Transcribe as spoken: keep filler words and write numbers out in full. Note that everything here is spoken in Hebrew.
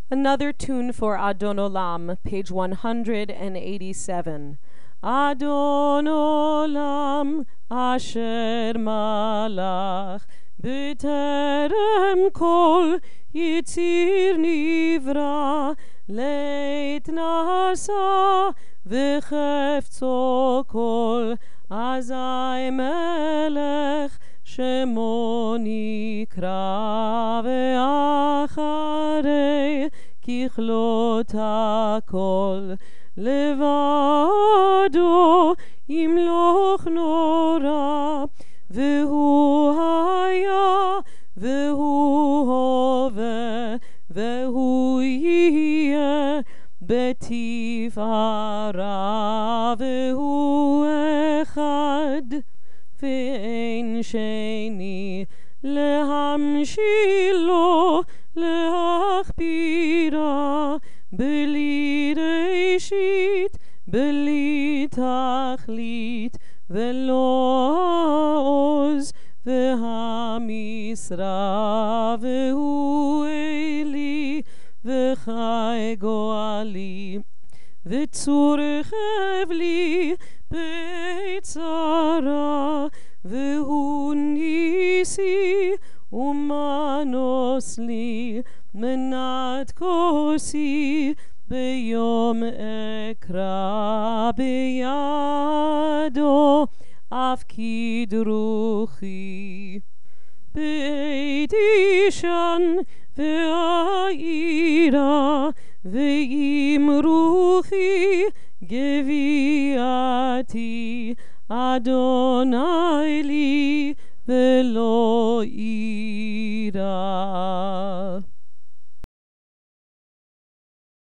Another tune for Adon Olam, page one hundred eighty-seven. Adon Olam asher malach b'terem kol yitzir nivra leit nasa v'chefzo kol azai melech shemo nikra ve'acharei ככלות הכל לבדו ימלוך נורא והוא היה והוא הווה והוא יהיה בתפארה והוא אחד ואין שני להמשילו להכפירה בלי ראשית בלי תכלית ולא העוז והמשרה והוא אלי וחי גואלי וצור חבלי בצרה והוא ניסי ומנוס לי מנת כוסי ביום אקרא בידו אף כדרוכי בית אישן ואירה ואמרוכי גביעתי אדוני לי ולא אירה.